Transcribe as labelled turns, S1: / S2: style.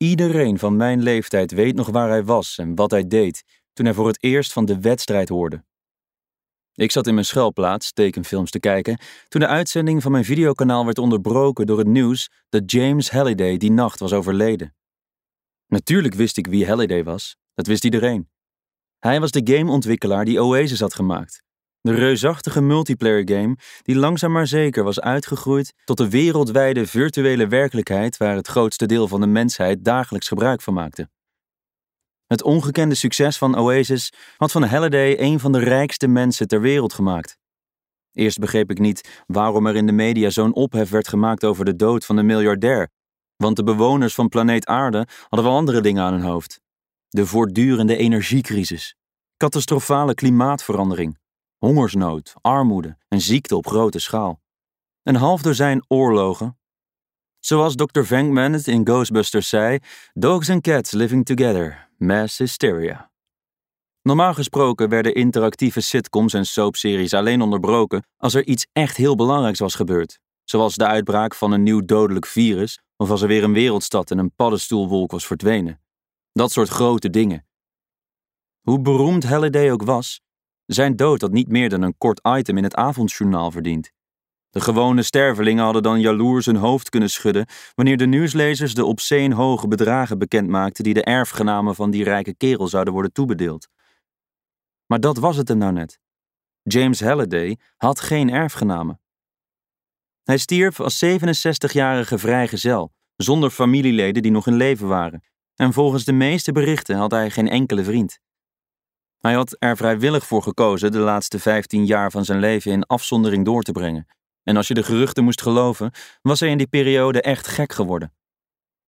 S1: Iedereen van mijn leeftijd weet nog waar hij was en wat hij deed toen hij voor het eerst van de wedstrijd hoorde. Ik zat in mijn schuilplaats tekenfilms te kijken toen de uitzending van mijn videokanaal werd onderbroken door het nieuws dat James Halliday die nacht was overleden. Natuurlijk wist ik wie Halliday was, dat wist iedereen. Hij was de gameontwikkelaar die Oasis had gemaakt. De reusachtige multiplayer game die langzaam maar zeker was uitgegroeid tot de wereldwijde virtuele werkelijkheid waar het grootste deel van de mensheid dagelijks gebruik van maakte. Het ongekende succes van Oasis had van Halliday een van de rijkste mensen ter wereld gemaakt. Eerst begreep ik niet waarom er in de media zo'n ophef werd gemaakt over de dood van de miljardair, want de bewoners van planeet Aarde hadden wel andere dingen aan hun hoofd. De voortdurende energiecrisis, catastrofale klimaatverandering, hongersnood, armoede en ziekte op grote schaal. Een half dozijn oorlogen. Zoals Dr. Venkman het in Ghostbusters zei, dogs and cats living together, mass hysteria. Normaal gesproken werden interactieve sitcoms en soapseries alleen onderbroken als er iets echt heel belangrijks was gebeurd, zoals de uitbraak van een nieuw dodelijk virus of als er weer een wereldstad in een paddenstoelwolk was verdwenen. Dat soort grote dingen. Hoe beroemd Halliday ook was, zijn dood had niet meer dan een kort item in het avondjournaal verdiend. De gewone stervelingen hadden dan jaloers hun hoofd kunnen schudden wanneer de nieuwslezers de obscene hoge bedragen bekendmaakten die de erfgenamen van die rijke kerel zouden worden toebedeeld. Maar dat was het hem nou net. James Halliday had geen erfgenamen. Hij stierf als 67-jarige vrijgezel, zonder familieleden die nog in leven waren, en volgens de meeste berichten had hij geen enkele vriend. Hij had er vrijwillig voor gekozen de laatste 15 jaar van zijn leven in afzondering door te brengen. En als je de geruchten moest geloven, was hij in die periode echt gek geworden.